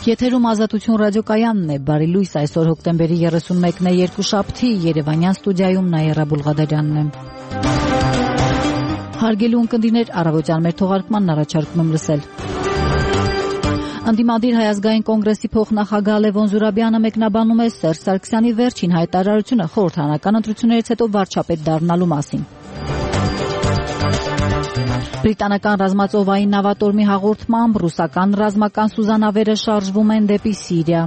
Եթերում Ազատություն ռադիոկայանն է, բարի լույս, այսօր հոկտեմբերի 31-ն է, երկուշաբթի, Երևանյան ստուդիայում Նաիրա Բուլղադարյանն է։ Հարգելի ունկնդիրներ, առավոտյան մեր թողարկմանն առաջարկում եմ լսել։ Ընդդիմադիր Հայ ազգային կոնգրեսի փոխնախագահ Լևոն Զուրաբյանը մեկնաբանում է Սերժ Սարգսյանի վերջին հայտարարությունը խորհրդարանական ընտրություններից հետո վարչապետ դառնալու մասին։ Բրիտանական ռազմածովային նավատորմի հաղորդմամբ ռուսական ռազմական սուզանավերը շարժվում են դեպի Սիրիա։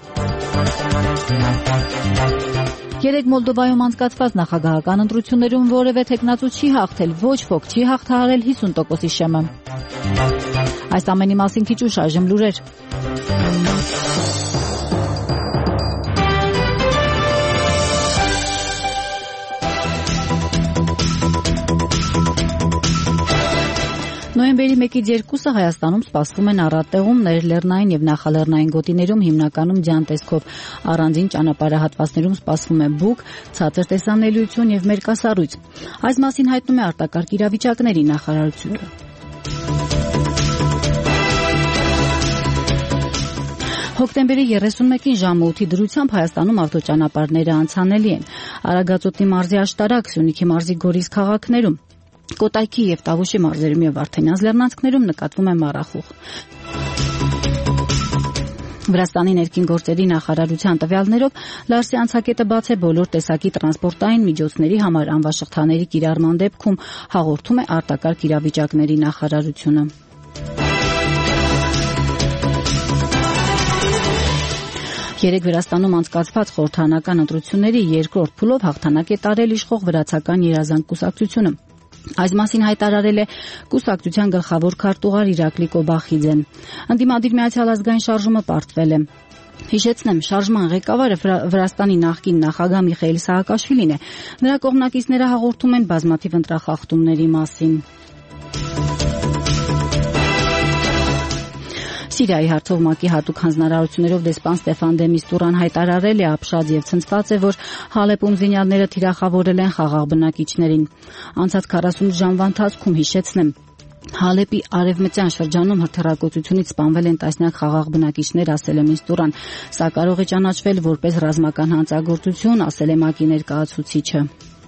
Երեկ Մոլդովայում անցկացված նախագահական ընտրություններում որևէ թեկնածու չի հաղթել, ոչ ոք չի հաղթահարել 50%-ի շեմը։ Այս ամենի մասին քիչ ուշ այժմ լուրեր։ Նոյեմբերի 1-ից 2-ը Հայաստանում սպասվում են առատեղումներ, լեռնային եւ նախալեռնային գոտիներում հիմնականում ջան տեսքով, առանձին ճանապարհահատվածներում սպասվում է բուք, ցածր տեսանելիություն եւ մերկասառույց։ Այս մասին հայտնում է արտակարգ իրավիճակների նախարարությունը։ Հոկտեմբերի 31-ին ժամը 8-ի դրությամբ Հայաստանում ավտոճանապարհները անցանելի են։ Արագածոտնի մարզի Աշտարակ, Սյունիքի մարզի Գորիս քաղաքներում, Կոտայքի եւ Տավուշի մարզերում եւ Վարդենաց լեռնանցքներում նկատվում է մառախուղ։ Վրաստանի ներքին գործերի նախարարության տվյալներով Լարսի անցակետը բաց է բոլոր տեսակի տրանսպորտային միջոցների համար անվաշղթաների կիրառման դեպքում, հաղորդում է արտակարգ իրավիճակների նախարարությունը։ Երեկ Վրաստանում անցկացված խորհրդարանական ընտրությունների երկրորդ փուլով հաղթանակ է տարել իշխող վրացական երազանք կուսակցությունը։ Այս մասին հայտարարել է կուսակցության գլխավոր քարտուղար Իրակլի Կոբախիձեն։ Ընդդիմադիր Միացյալ ազգային շարժումը պարտվել է։ Հիշեցնեմ, շարժման ղեկավարը Վրաստանի նախկին նախագահ Միխայիլ Սահակաշվիլին է։ Նրա կողմնակիցները հաղորդում են բազմաթիվ ընտրախախտումների մասին։ Սիրիայի հարցով ՄԱԿ-ի հատուկ հանձնարարություններով դեսպան Ստեֆան դե Միստուրան հայտարարել է ապշած եւ ցնցված է, որ Հալեպում զինյալները թիրախավորել են խաղաղ բնակիչներին։ Անցած 48 ժամվա ընթացքում, հիշեցնեմ, Հալեպի արևմտյան շրջանում հրթիռակոծությունից սպանվել են տասնյակ խաղաղ բնակիչներ, ասել է Միստուրան։ Սա կարող է ճանաչվել որպես ռազմական հանցագործություն, ասել է ՄԱԿ-ի ներկայացուցիչը։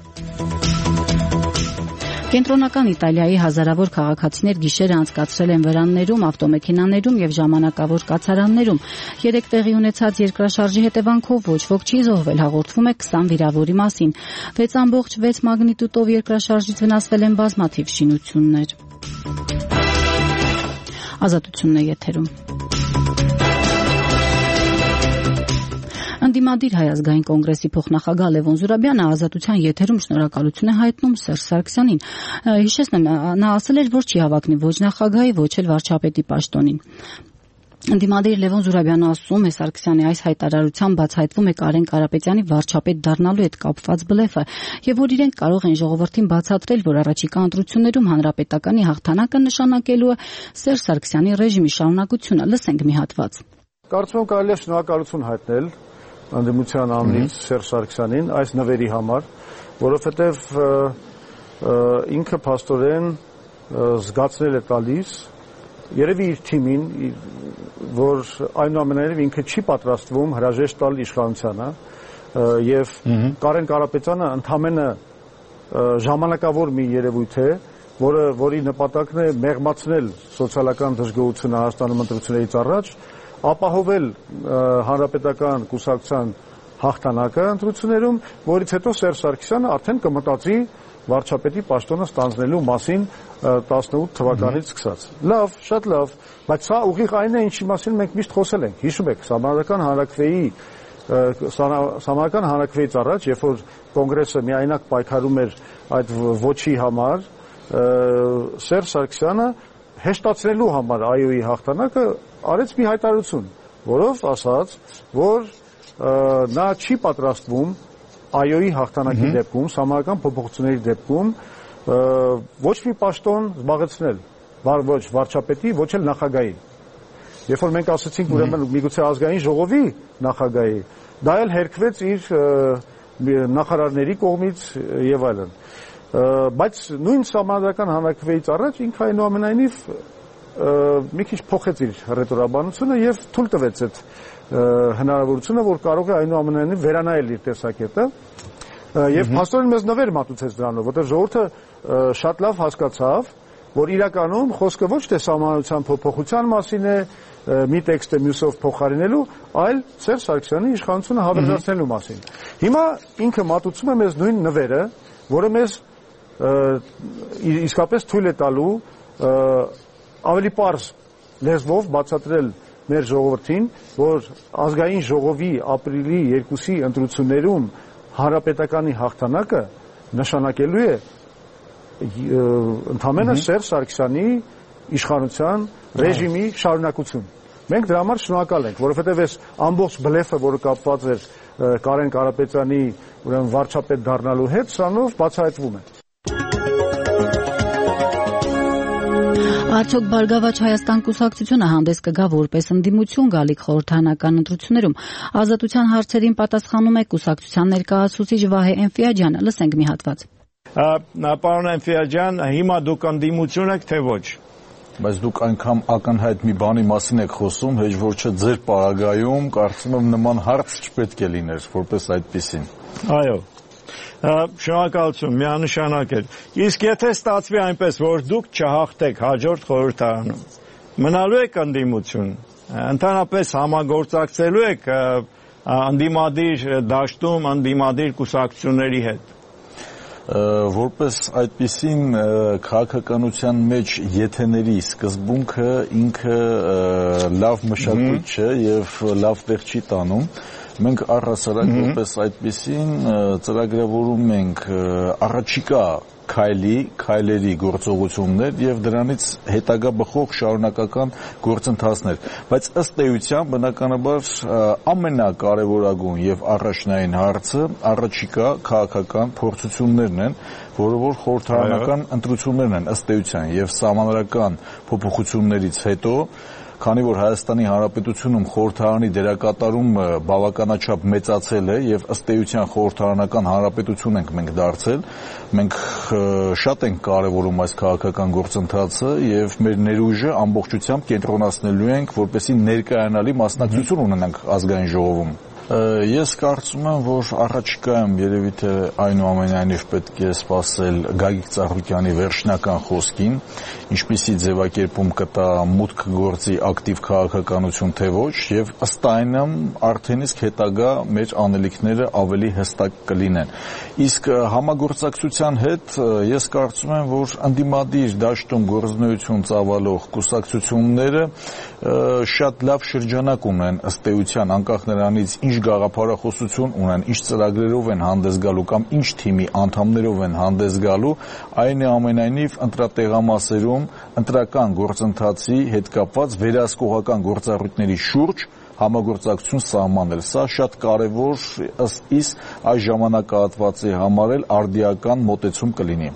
Կենտրոնական Իտալիայի հազարավոր քաղաքացիներ գիշերը անցկացրել են վրաններում, ավտոմեքենաներում եւ ժամանակավոր կացարաններում։ Երեկ տեղի ունեցած երկրաշարժի հետևանքով ոչ ոք չի զոհվել, հաղորդվում է 20 վիրավորի մասին։ 6.6 մագնիտուդով երկրաշարժից վնասվել են բազմաթիվ շինություններ։ Ազատությունն է եթերում։ Ընդդիմադիր Հայ ազգային կոնգրեսի փոխնախագահ Լևոն Զուրաբյանը Ազատության եթերում շնորհակալություն է հայտնում Սերժ Սարգսյանին։ Հիշեցնեմ, նա ասել էր, որ չի հավակնի ոչ նախագահի, ոչ էլ վարչապետի պաշտոնին։ Ընդդիմադիր Լևոն Զուրաբյանը ասում է, Սարգսյանի այս հայտարարությամբ բացահայտվում է Կարեն Կարապետյանի վարչապետ դառնալու հետ կապված բլեֆը, եւ որ իրենք կարող են ժողովրդին բացատրել, որ առաջիկա ընտրություններում հանրապետականի հաղթանակը նշանակելու է Սերժ Սարգսյանի ռեժիմի շարունակությունը։ Լսենք մի հատված։ Կարծում եմ կարելի է շնորհակալություն հայտնել Անդիմության անունից Սերժ Սարգսյանին այս նվերի համար, որովհետև ինքը փաստորեն զգացնել է տալիս երևի իր թիմին, որ այնուամենայնիվ ինքը չի պատրաստվում հրաժեշտ տալ իշխանությանը եւ Կարեն Կարապետյանը ընդամենը ժամանակավոր մի երևույթ է, որի նպատակն է մեղմացնել սոցիալական դժգոհությունը Հայաստանում ընտրություններից առաջ, ապահովել հանրապետական կուսակցության հաղթանակը ընտրություններում, որից հետո Սերժ Սարգսյանը արդեն կմտածի վարչապետի պաշտոնը ստանձնելու մասին 18 թվականից սկսած։ Լավ, շատ լավ, բայց սա ուղիղ այն է, ինչի մասին մենք միշտ խոսել ենք։ Հիշում եք, Սահմանադրական հանրաքվեից առաջ, երբ որ կոնգրեսը միայնակ պայքարում էր այդ ոչի համար, Սերժ Սարգսյանը հեշտացնելու համար ԱՅՈ-ի հաղթանակը արեց մի հայտարարություն, որով ասաց, որ նա չի պատրաստվում ԱՅՈ-ի հաղթանակի դեպքում, սահմանադրական փոփոխությունների դեպքում ոչ մի պաշտոն զբաղեցնել, ոչ վարչապետի, ոչ էլ նախագահի։ Երբ որ մենք ասացինք ուրեմն միգուցե ազգային ժողովի նախագահի, դա էլ հերքվեց իր նախարարների կողմից եւ այլն։ Բայց նույն սահմանադրական հանրաքվեից առաջ ինքը այնուամենայնիվ մի քիչ փոխեց իր ռետորաբանությունը եւ թույլ տվեց այդ հնարավորությունը, որ կարող է այնուամենայնիվ վերանայել իր տեսակետը եւ փաստորեն մեզ նվեր մատուցեց դրանով, որտեղ ժողովուրդը շատ լավ հասկացավ, որ իրականում խոսքը ոչ թե սահմանության փոփոխության մասին է, մի տեքստը մյուսով փոխարինելու, այլ Սերժ Սարգսյանի իշխանությունը հավերժացնելու մասին։ Հիմա ինքը մատուցում է մեզ նույն նվերը, որը մեզ իսկապես թույլ է տալու ավելի պարզ լեզվով բացատրել մեր ժողովրդին, որ ազգային ժողովի ապրիլի 2-ի ընտրություններում հանրապետականի հաղթանակը նշանակելու է ընդհանրապես Սերժ Սարգսյանի իշխանության ռեժիմի շարունակություն։ Մենք դրա համար շնորհակալ ենք, որովհետև այս ամբողջ բլեֆը, որը կապված էր Կարեն Կարապետյանի ուրեմն վարչապետ դառնալու հետ, սրանով բացահայտվում է։ Արդյոք Բարգավաճ Հայաստան կուսակցությունը հանդես կգա որպես ընդդիմություն գալիք խորհրդարանական ընտրություններում։ Ազատության հարցերին պատասխանում է կուսակցության ներկայացուցիչ Վահե Էնֆիաջյանը։ Լսենք մի հատված։ Պարոն Էնֆիաջյան, հիմա դուք ընդդիմություն եք, թե ոչ։ Բայց դուք այնքան ակնհայտ մի բանի մասին եք խոսում, հեչ որ չէ ձեր պարագայում կարծում եմ նման հարց չպետք է լիներ, որպես այդպիսին։ Այո։ Շնորհակալություն, միանշանակ է։ Իսկ եթե ստացվի այնպես, որ դուք չհաղթեք հաջորդ խորհրդարանում, մնալու եք ընդդիմություն, ընդհանրապես համագործակցելու եք ընդդիմադիր դաշտում ընդդիմադիր կուսակցությունների հետ։ Որպես այդպիսին քաղաքականության մեջ եթեների սկզբունքը ինքը լավ մշակույթ չէ եւ լավ տեղ չի տանում։ Մենք առհասարակ որպես այդպիսին ծրագրավորում ենք առաջիկա քայլերի գործողություններ եւ դրանից հետագա բխող շարունակական գործընթացներ, բայց ըստ էության բնականաբար ամենակարևորագույն եւ առաջնային հարցը առաջիկա քաղաքական փորձություններն են, որը որ խորհրդարանական ընտրություններն են ըստ էության եւ սահմանադրական փոփոխություններից հետո քանի որ Հայաստանի Հանրապետությունում խորհրդարանի դերակատարումը բավականաչափ մեծացել է եւ ըստ էության խորհրդարանական հանրապետություն ենք մենք դարձել, մենք շատ ենք կարևորում այս քաղաքական գործընթացը եւ մեր ներուժը ամբողջությամբ կենտրոնացնելու ենք, որպեսզի ներկայանալի մասնակցություն ունենանք ազգային ժողովում։ Ես կարծում եմ, որ առաջիկայում երևի թե այնուամենայնիվ պետք է սպասել Գագիկ Ծառուկյանի վերջնական խոսքին, ինչպիսի ձևակերպում կտա մուտք գործի ակտիվ քաղաքականություն թե ոչ, եւ ըստ այնմ արդեն իսկ հետագա մեր անելիքները ավելի հստակ կլինեն։ Իսկ համագործակցության հետ ես կարծում եմ, որ ընդդիմադիր դաշտում գործունեություն ծավալող կուսակցությունները շատ լավ շրջանակ ունեն ըստ էության, անկախ նրանից ինչ գաղափարախոսություն ունեն, ինչ ծրագրերով են հանդես գալու կամ ինչ թիմի անդամներով են հանդես գալու, այնուամենայնիվ ընտրատեղամասերում ընտրական գործընթացի հետ կապված վերահսկողական գործառույթների շուրջ համագործակցություն սահմանել։ Սա շատ կարևոր ըստ իս այս ժամանակահատվածի համար էլ արդիական մոտեցում կլինի։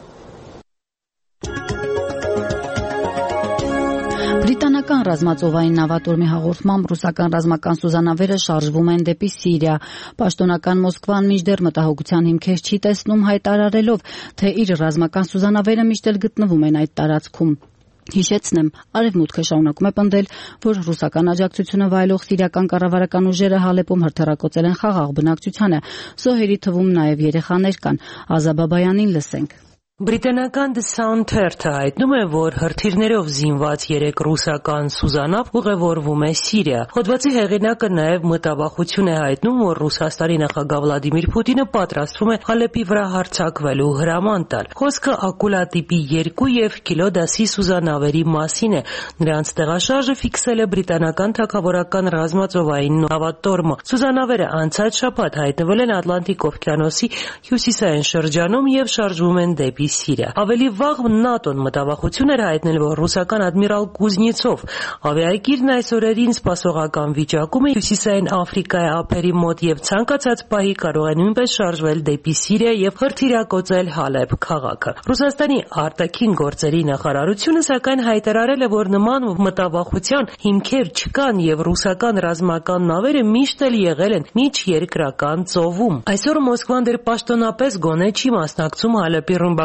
Բրիտանական ռազմածովային նավատորմի հաղորդմամբ ռուսական ռազմական սուզանավերը շարժվում են դեպի Սիրիա։ Պաշտոնական Մոսկվան մինչդեռ մտահոգության հիմքեր չի տեսնում, հայտարարելով, թե իր ռազմական սուզանավերը միշտ էլ գտնվում են այդ տարածքում։ Հիշեցնեմ, Արևմուտքը շարունակում է պնդել, որ ռուսական աջակցությունը վայելող սիրիական կառավարական ուժերը Հալեպում հրթիռակոծել են խաղաղ բնակչությանը։ Զոհերի թվում նաև երեխաներ կան։ Ազա Բաբայանին լսենք։ Բրիտանական The Sun թերթը հայտնում է, որ հրթիռներով զինված 3 ռուսական սուզանավ ուղևորվում է Սիրիա։ Հոդվածի հեղինակը նաև մտավախություն է հայտնում, որ Ռուսաստանի նախագահ Վլադիմիր Պուտինը պատրաստվում է Հալեպի վրա հարձակվելու հրաման տալ։ Խոսքը Ակուլա տիպի 2 եւ Քիլոդասի սուզանավերի մասին է։ Նրանց տեղաշարժը ֆիքսել է բրիտանական թագավորական ռազմածովային նավատորմը։ Սուզանավերը անցած շաբաթ հայտնվել են Ատլանտիկ օվկիանոսի հյուսիսային շրջանում եւ շարժվում են դեպի Սիրիա։ Ավելի վաղ ՆԱՏՕ-ն մտավախություն էր հայտնել, որ ռուսական ադմիրալ Կուզնիցով ավիակիրն այս օրերին սպասողական վիճակում է Հյուսիսային Աֆրիկայի ափերի մոտ եւ ցանկացած պահի կարող է նույնպես շարժվել դեպի Սիրիա եւ հրթիռակոծել Հալեբ քաղաքը։ Ռուսաստանի արտաքին գործերի նախարարությունը սակայն հայտարարել է, որ նման մտավախության հիմքեր չկան եւ ռուսական ռազմական նավերը միշտ էլ եղել են միջերկրական ծովում։ Այսօր Մոսկվան դեռ պաշտոնապես գոնե չի մասնակցում Հալեպի ռմբակոծության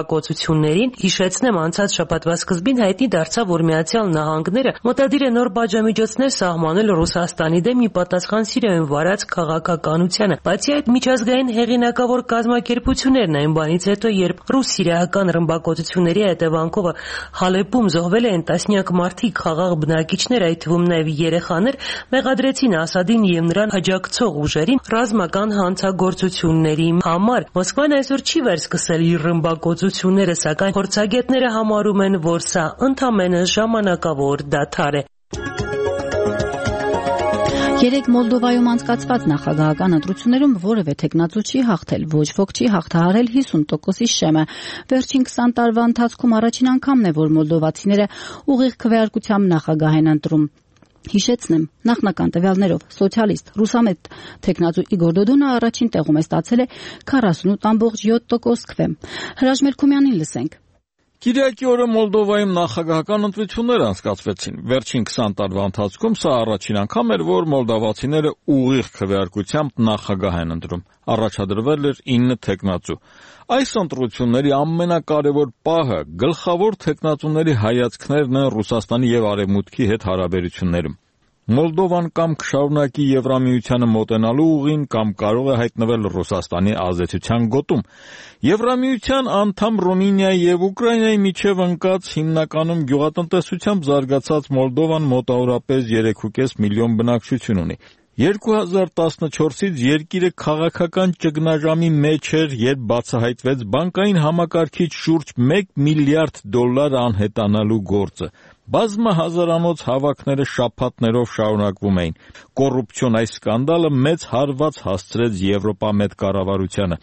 ռմբակոծություններին, հիշեցնեմ, անցած շաբաթվա սկզբին հայտնի դարձավ, որ Միացյալ Նահանգները մտադիր է նոր պատժամիջոցներ սահմանել Ռուսաստանի դեմ ի պատասխան Սիրիայում վարած քաղաքականությանը։ Բացի այդ, միջազգային հեղինակավոր կազմակերպություններն այն բանից հետո, երբ ռուս-սիրիական ռմբակոծությունների հետևանքով Հալեպում զոհվել են տասնյակ մարդիկ, խաղաղ բնակիչներ, այդ թվում նաև երեխաներ, մեղադրեցին Ասադին եւ նրան աջակցող ուժերին ռազմական հանցագործությունների համար։ Մոսկվան այսօր չի վերսկսել իր ռմբակոծությունները, սակայն փորձագետները համարում են, որ սա ընդամենը ժամանակավոր դադար է։ Երեք Մոլդովայում անցկացված նախագահական ընտրություններում որևէ թեկնածու չի հաղթել, ոչ ոք չի հաղթահարել 50%-ի շեմը։ Վերջին 20 տարվա ընթացքում առաջին անգամն է, որ մոլդովացիները ուղիղ քվեարկությամբ նախագահ են ընտրում։ Հիշեցնեմ, նախնական տվյալներով սոցիալիստ ռուսամետ թեկնածու Իգոր Դոդոնը առաջին տեղում է ստացել 48.7% քվե։ Հրաժ Մելքումյանին լսենք։ Կիրակի օրը Մոլդովայում նախագահական ընտրություններ անցկացվեցին։ Վերջին 20 տարվա ընթացքում սա առաջին անգամ էր, որ մոլդովացիները ուղիղ քվեարկությամբ նախագահ են ընտրում։ Առաջադրվել էր 9 թեկնածու։ Այս ընտրությունների ամենակարևոր պահը գլխավոր թեկնածուների հայացքներն են Ռուսաստանի եւ Արևմուտքի հետ հարաբերություններում։ Մոլդովան կամ կշարունակի Եվրամիությանը մոտենալու ուղին, կամ կարող է հայտնվել Ռուսաստանի ազդեցության գոտում։ Եվրամիության անդամ Ռումինիայի եւ Ուկրաինայի միջև ընկած հիմնականում գյուղատնտեսությամբ զարգացած Մոլդովան մոտավորապես 3.5 միլիոն բնակչություն ունի։ 2014-ից երկիրը քաղաքական ճգնաժամի մեջ էր, երբ բացահայտվեց բանկային համակարգիչ շուրջ $1 միլիարդ անհետանալու գործը։ Բազմահազարանոց հավաքները շաբաթներով շարունակվում էին։ Կոռուպցիոն այս սկանդալը մեծ հարված հասցրեց Եվրոպամետ կառավարությանը։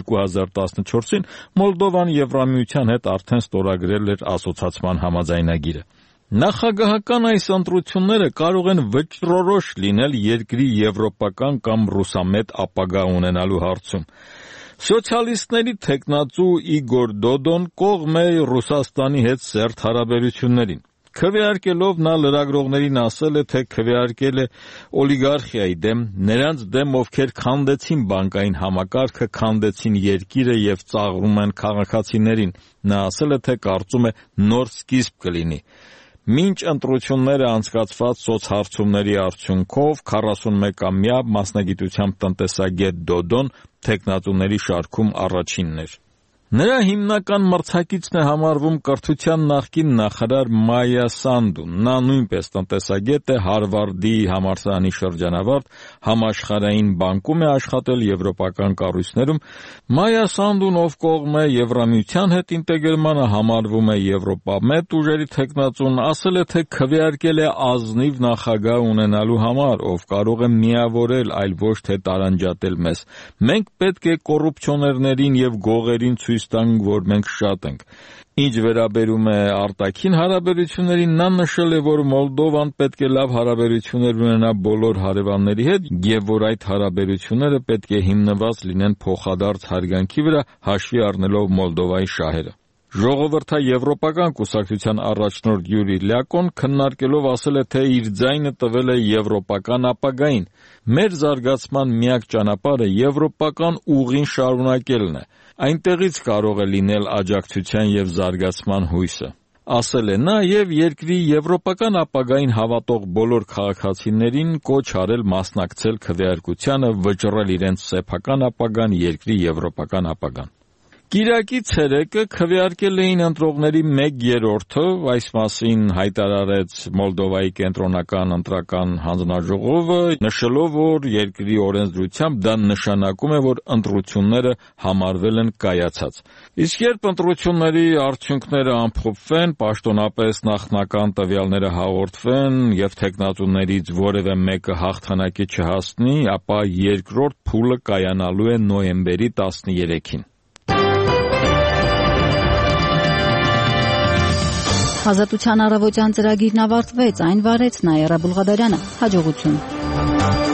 2014-ին Մոլդովան Եվրամիության հետ արդեն ստորագրել էր ասոցացման համաձայնագիրը։ Նախագահական այս ընտրությունները կարող են վճռորոշ լինել երկրի եվրոպական կամ ռուսամետ ապագա ունենալու հարցում։ Սոցիալիստների թեկնածու Իգոր Դոդոն կողմ է Ռուսաստանի հետ սերտ հարաբերություններին։ Քվեարկելով նա լրագրողներին ասել է, թե քվեարկել է օլիգարխիայի դեմ, նրանց դեմ, ովքեր քանդեցին բանկային համակարգը, քանդեցին երկիրը եւ ծաղրում են քաղաքացիներին։ Նա ասել է, թե կարծում է նոր սկիզբ կլինի։ Մինչ ընտրությունները անցկացված սոցհարցումների արդյունքով 41-ամյա մասնագիտությամբ տնտեսագետ Դոդոն թեկնածուների շարքում առաջինն էր։ Նրա հիմնական մրցակիցն է համարվում կրթության նախկին նախարար Մայա Սանդուն։ Նա նույնպես տնտեսագետ է, Հարվարդի համալսարանի շրջանավարտ, համաշխարհային բանկում է աշխատել եվրոպական կառույցներում։ Մայա Սանդուն, ով կողմ է Եվրամիության հետ ինտեգրմանը, համարվում է Եվրոպամետ ուժերի թեկնածուն, ասել է, թե քվեարկել է ազնիվ նախագահ ունենալու համար, ով կարող է միավորել, այլ ոչ թե տարանջատել մեզ։ Մենք պետք է կոռուպցիոներներին եւ գողերին ցույց տանք, որ մենք շատ ենք։ Ինչ վերաբերում է արտաքին հարաբերություններին, նա նշել է, որ Մոլդովան պետք է լավ հարաբերություններ ունենա բոլոր հարևանների հետ եւ որ այդ հարաբերությունները պետք է հիմնված լինեն փոխադարձ հարգանքի վրա, հաշվի առնելով Մոլդովայի շահերը։ Ժողովրդաեվրոպական կուսակցության առաջնորդ Յուրի Լյակոն քննարկելով ասել է, թե իր ձայնը տվել է եվրոպական ապագային։ Մեր զարգացման միակ ճանապարհը եվրոպական ուղին շարունակելն է։ Այնտեղից կարող է լինել աջակցության եւ զարգացման հույսը, ասել է նա եւ երկրի եվրոպական ապագային հավատող բոլոր քաղաքացիներին կոչ արել մասնակցել քվեարկությանը, վճռել իրենց սեփական ապագան, երկրի եվրոպական ապագան։ Կիրակի ցերեկը քվեարկել էին ընտրողների 1/3-ը, այս մասին հայտարարեց Մոլդովայի կենտրոնական ընտրական հանձնաժողովը, նշելով, որ երկրի օրենսդրությամբ դա նշանակում է, որ ընտրությունները համարվել են կայացած։ Իսկ երբ ընտրությունների արդյունքները ամփոփվեն, պաշտոնապես նախնական տվյալները հաղորդվեն եւ թեկնածուներից որևէ մեկը հաղթանակի չհասնի, ապա երկրորդ փուլը կայանալու է նոյեմբերի 13-ին։ Ազատության առավոտյան ծրագիրն ավարտվեց, այն վարեց Նաիրա Բուլղադարյանը։ Հաջողություն։